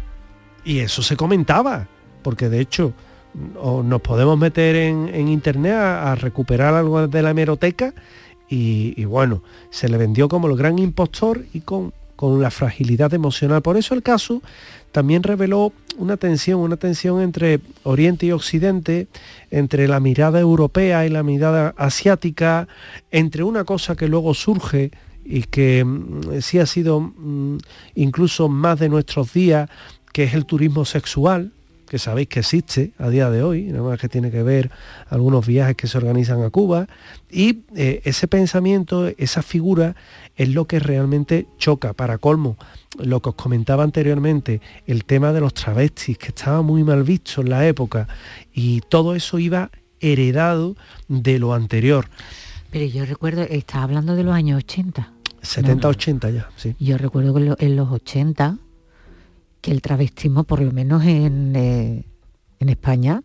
Y eso se comentaba, porque de hecho nos podemos meter en internet a recuperar algo de la hemeroteca y bueno, se le vendió como el gran impostor y con la fragilidad emocional. Por eso el caso también reveló una tensión entre Oriente y Occidente, entre la mirada europea y la mirada asiática, entre una cosa que luego surge y que sí ha sido incluso más de nuestros días, que es el turismo sexual, que sabéis que existe a día de hoy, nada más que tiene que ver algunos viajes que se organizan a Cuba, y ese pensamiento, esa figura, es lo que realmente choca. Para colmo, lo que os comentaba anteriormente, el tema de los travestis, que estaba muy mal visto en la época, y todo eso iba heredado de lo anterior. Pero yo recuerdo, estaba hablando de los años 80. 70, 80 ya, sí. Yo recuerdo que en los 80... que el travestismo, por lo menos en España,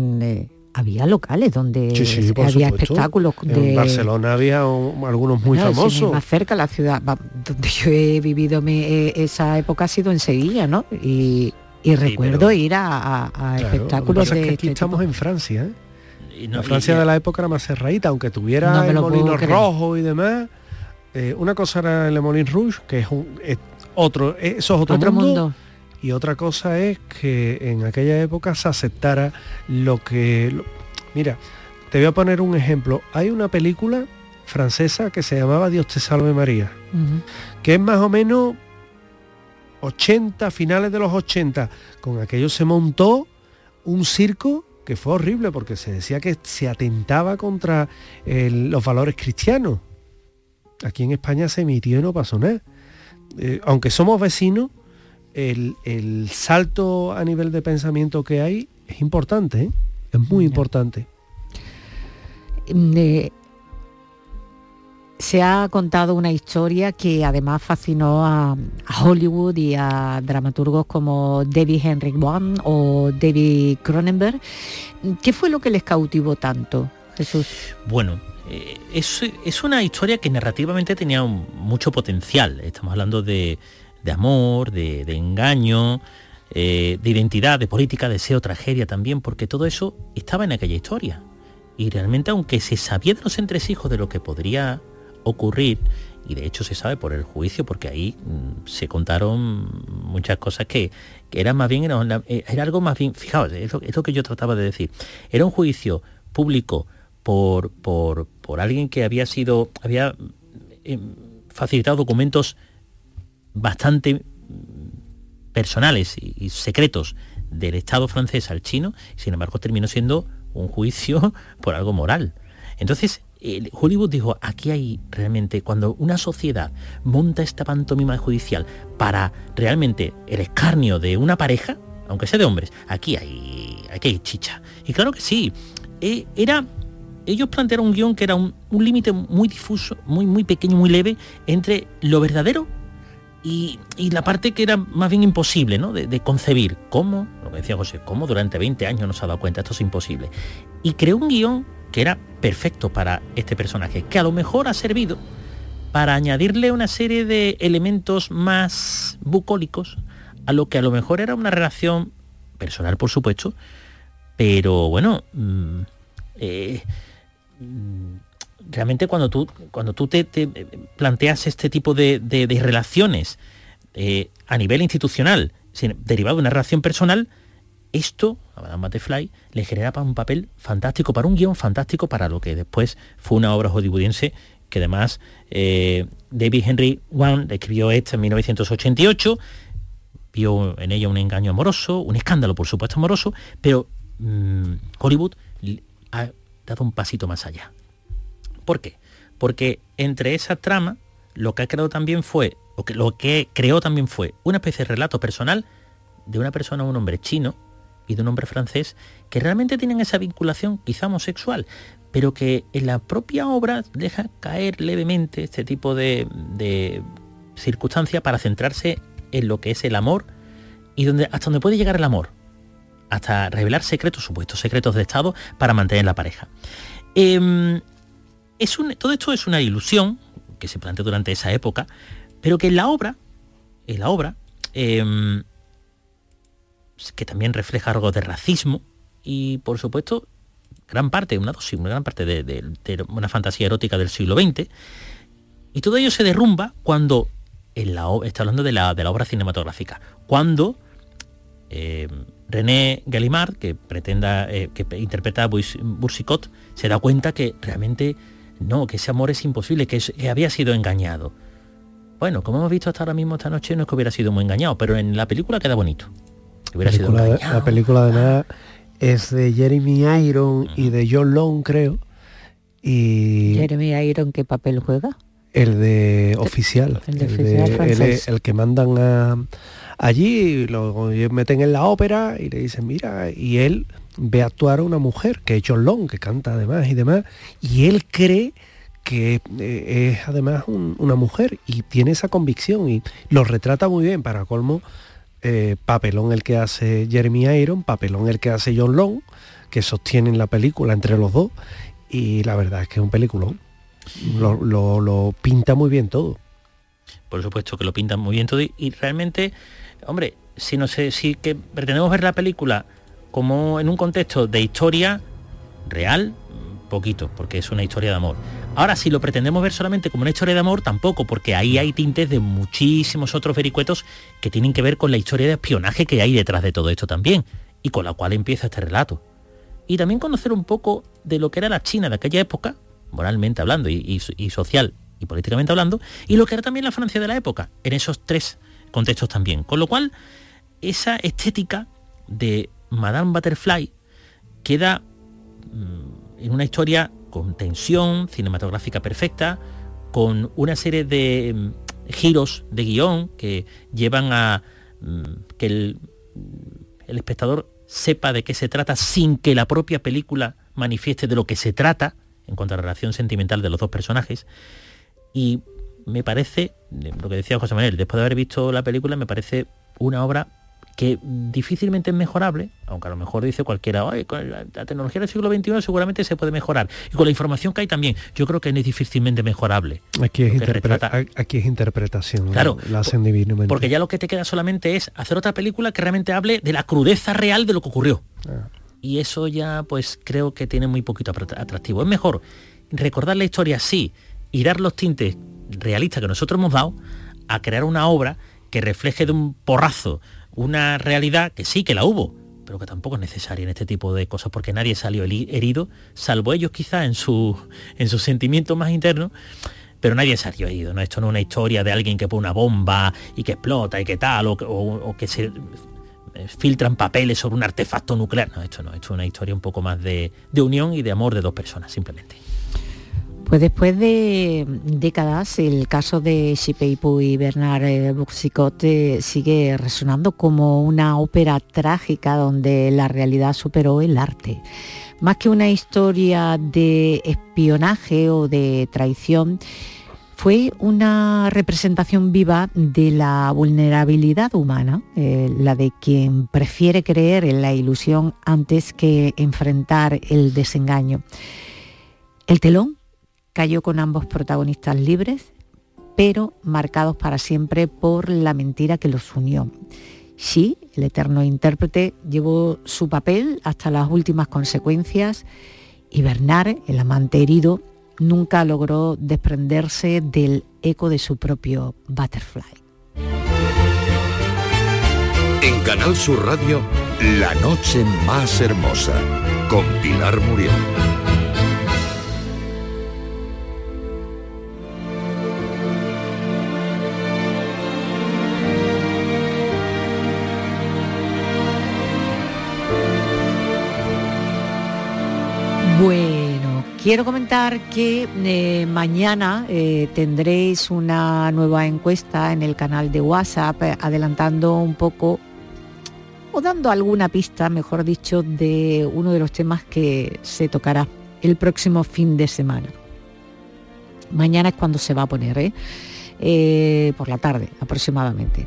había locales donde sí, había supuesto. Espectáculos. En Barcelona había algunos muy famosos. Más cerca, la ciudad donde yo he vivido esa época ha sido en Sevilla, ¿no? Y recuerdo ir a claro, espectáculos lo que pasa de es que aquí este estamos tipo. en Francia, ¿eh? La Francia de la época era más cerradita, aunque tuviera el Molino Rojo y demás. Una cosa era el Moulin Rouge, que es otro mundo. Y otra cosa es que en aquella época se aceptara Mira, te voy a poner un ejemplo. Hay una película francesa que se llamaba Dios te salve María, que es más o menos 80, finales de los 80. Con aquello se montó un circo que fue horrible, porque se decía que se atentaba contra los valores cristianos. Aquí en España se emitió y no pasó nada. Aunque somos vecinos, el salto a nivel de pensamiento que hay es importante, ¿eh? Es muy importante. Se ha contado una historia que además fascinó a Hollywood y a dramaturgos como David Henry Hwang o David Cronenberg. ¿Qué fue lo que les cautivó tanto, Jesús? Bueno, es una historia que narrativamente tenía mucho potencial. Estamos hablando de amor, de engaño, de identidad, de política, deseo, tragedia también, porque todo eso estaba en aquella historia. Y realmente, aunque se sabía de los entresijos de lo que podría ocurrir, y de hecho se sabe por el juicio, porque ahí se contaron muchas cosas que eran más bien, era algo más bien, fijaos, es lo que yo trataba de decir, era un juicio público por alguien que había facilitado documentos bastante personales y secretos del Estado francés al chino, sin embargo terminó siendo un juicio por algo moral. Entonces, Hollywood dijo, aquí hay realmente, cuando una sociedad monta esta pantomima judicial para realmente el escarnio de una pareja, aunque sea de hombres, aquí hay chicha. Y claro que sí, ellos plantearon un guión que era un límite muy difuso, muy pequeño, muy leve, entre lo verdadero y la parte que era más bien imposible, ¿no? De concebir. ¿Cómo? Lo que decía José, ¿cómo durante 20 años no se ha dado cuenta? Esto es imposible. Y creó un guión que era perfecto para este personaje, que a lo mejor ha servido para añadirle una serie de elementos más bucólicos a lo que a lo mejor era una relación personal, por supuesto, pero bueno, realmente cuando tú te planteas este tipo de relaciones a nivel institucional, derivado de una relación personal, esto a Madame Butterfly le genera para un papel fantástico, para un guión fantástico, para lo que después fue una obra hollywoodiense que además David Henry Hwang escribió esta en 1988, vio en ella un engaño amoroso, un escándalo por supuesto amoroso, pero Hollywood ha dado un pasito más allá. ¿Por qué? Porque entre esa trama lo que creó también fue una especie de relato personal de una persona, un hombre chino y de un hombre francés, que realmente tienen esa vinculación quizá homosexual, pero que en la propia obra deja caer levemente este tipo de circunstancia para centrarse en lo que es el amor y hasta donde puede llegar el amor, hasta revelar secretos, supuestos secretos de Estado para mantener la pareja. Todo esto es una ilusión que se planteó durante esa época, pero que en la obra que también refleja algo de racismo y, por supuesto, una gran parte de una fantasía erótica del siglo XX, y todo ello se derrumba cuando, está hablando de la obra cinematográfica, cuando René Gallimard, que interpreta a Boucicaut, se da cuenta que realmente no, que ese amor es imposible, que había sido engañado. Bueno, como hemos visto hasta ahora mismo esta noche, no es que hubiera sido muy engañado, pero en la película queda bonito. La película de nada es de Jeremy Irons y de John Long, creo. Y Jeremy Irons, ¿qué papel juega? El de oficial. El que mandan allí, lo meten en la ópera y le dicen, mira, y él ve actuar a una mujer, que es John Long, que canta además y demás, y él cree que es además una mujer y tiene esa convicción y lo retrata muy bien. Para colmo, papelón el que hace Jeremy Irons, papelón el que hace John Long, que sostienen la película entre los dos, y la verdad es que es un peliculón. Lo pinta muy bien todo. Por supuesto que lo pinta muy bien todo, y realmente, hombre, si que pretendemos ver la película como en un contexto de historia real, poquito, porque es una historia de amor. Ahora, si lo pretendemos ver solamente como una historia de amor, tampoco, porque ahí hay tintes de muchísimos otros vericuetos que tienen que ver con la historia de espionaje que hay detrás de todo esto también, y con la cual empieza este relato. Y también conocer un poco de lo que era la China de aquella época, moralmente hablando y social y políticamente hablando, y lo que era también la Francia de la época, en esos tres contextos también. Con lo cual, esa estética de Madame Butterfly queda en una historia con tensión cinematográfica perfecta, con una serie de giros de guión que llevan a que el espectador sepa de qué se trata sin que la propia película manifieste de lo que se trata en cuanto a la relación sentimental de los dos personajes. Y me parece, lo que decía José Manuel, después de haber visto la película, me parece una obra que difícilmente es mejorable, aunque a lo mejor dice cualquiera, con la tecnología del siglo XXI seguramente se puede mejorar, y con la información que hay también, yo creo que es difícilmente mejorable. Aquí es interpretación, claro, la hacen divinamente. Porque ya lo que te queda solamente es hacer otra película que realmente hable de la crudeza real de lo que ocurrió. Y eso ya, pues creo que tiene muy poquito atractivo. Es mejor recordar la historia así y dar los tintes realistas que nosotros hemos dado, a crear una obra que refleje de un porrazo una realidad que sí que la hubo, pero que tampoco es necesaria en este tipo de cosas, porque nadie salió herido, salvo ellos quizá en sus sentimientos más internos, pero nadie salió herido, ¿no? Esto no es una historia de alguien que pone una bomba y que explota y que tal, o que se filtran papeles sobre un artefacto nuclear. No, esto es una historia un poco más de unión y de amor de dos personas, simplemente. Pues después de décadas, el caso de Xi Peipu y Bernard Boucicaut sigue resonando como una ópera trágica donde la realidad superó el arte. Más que una historia de espionaje o de traición, fue una representación viva de la vulnerabilidad humana, la de quien prefiere creer en la ilusión antes que enfrentar el desengaño. El telón cayó con ambos protagonistas libres, pero marcados para siempre por la mentira que los unió. Xi, el eterno intérprete, llevó su papel hasta las últimas consecuencias y Bernard, el amante herido, nunca logró desprenderse del eco de su propio Butterfly. En Canal Sur Radio, La noche más hermosa, con Pilar Muriel. Bueno, quiero comentar que mañana tendréis una nueva encuesta en el canal de WhatsApp, adelantando un poco, o dando alguna pista, mejor dicho, de uno de los temas que se tocará el próximo fin de semana. Mañana es cuando se va a poner, por la tarde aproximadamente.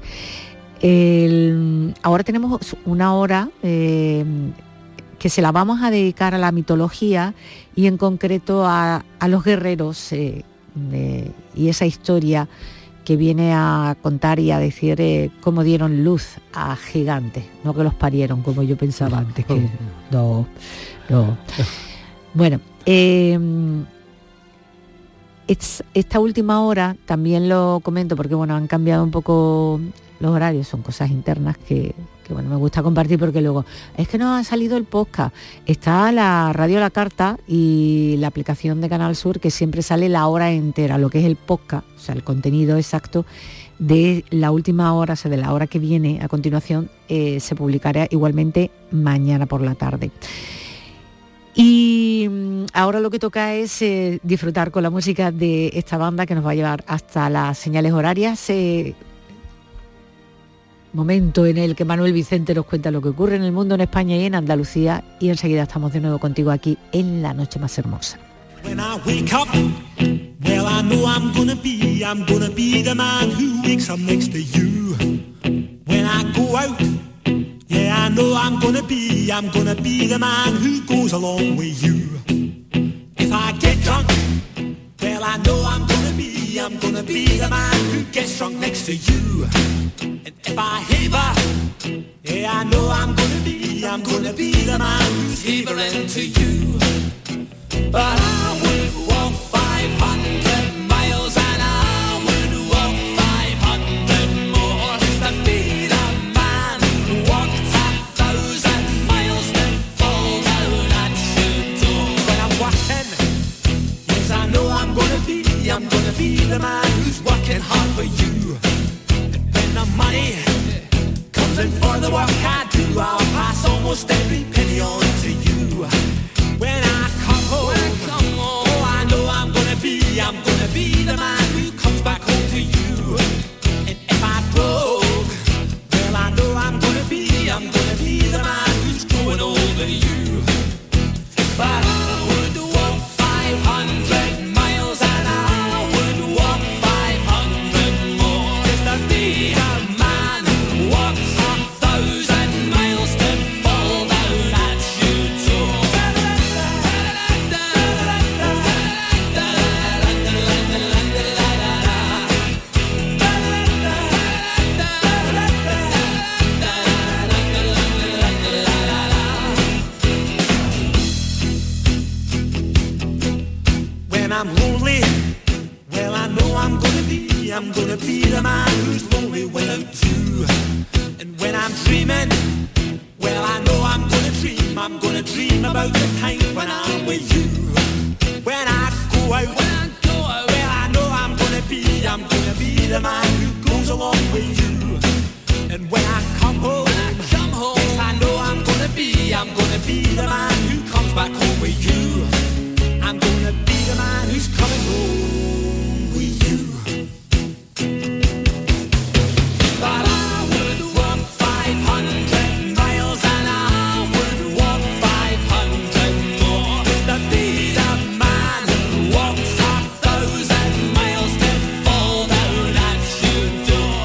Ahora tenemos una hora que se la vamos a dedicar a la mitología y en concreto a los guerreros y esa historia que viene a contar y a decir cómo dieron luz a gigantes, no que los parieron como yo pensaba antes, que no. Bueno, esta última hora también lo comento porque bueno, han cambiado un poco los horarios, son cosas internas que bueno, me gusta compartir porque luego es que no ha salido el podcast. Está la radio a la carta y la aplicación de Canal Sur que siempre sale la hora entera, lo que es el podcast, o sea, el contenido exacto de la última hora, o sea, de la hora que viene a continuación, se publicará igualmente mañana por la tarde. Y ahora lo que toca es disfrutar con la música de esta banda que nos va a llevar hasta las señales horarias. Momento en el que Manuel Vicente nos cuenta lo que ocurre en el mundo, en España y en Andalucía, y enseguida estamos de nuevo contigo aquí en La Noche Más Hermosa. When I wake up, well I know I'm gonna be the man who wakes up next to you. When I go out, yeah I know I'm gonna be the man who goes along with you. If I get drunk, well I know I'm gonna be the man who gets drunk next to you. And if I heaver, yeah I know I'm gonna be the man who's heavering to you. But I would walk 500 miles and I would walk 500 more to be the man who walked 1,000 miles to fall down at your door. When I'm walking, yes I know I'm gonna be the man who's working hard for you. And when the money comes in for the work I do, I'll pass almost every penny on to you. When I come home, oh I know I'm gonna be the man who comes back home to you. And if I broke, well I know I'm gonna be the man who's growing old to you. But I would walk 500 miles and I would walk 500 more just to be the man who walks 1,000 miles to fall down at your door. When I'm lonely, well I know I'm gonna be the man who's lonely without you. And when I'm dreaming, well I know I'm gonna dream about the time when I'm with you. When I go out, well I know I'm gonna be the man who goes along with you. And when I come home, gonna be the man who comes back home with you. I'm gonna be the man who's coming home with you. But I would walk 500 miles and I would walk 500 more to be the man who walks 1,000 miles to fall down at your door.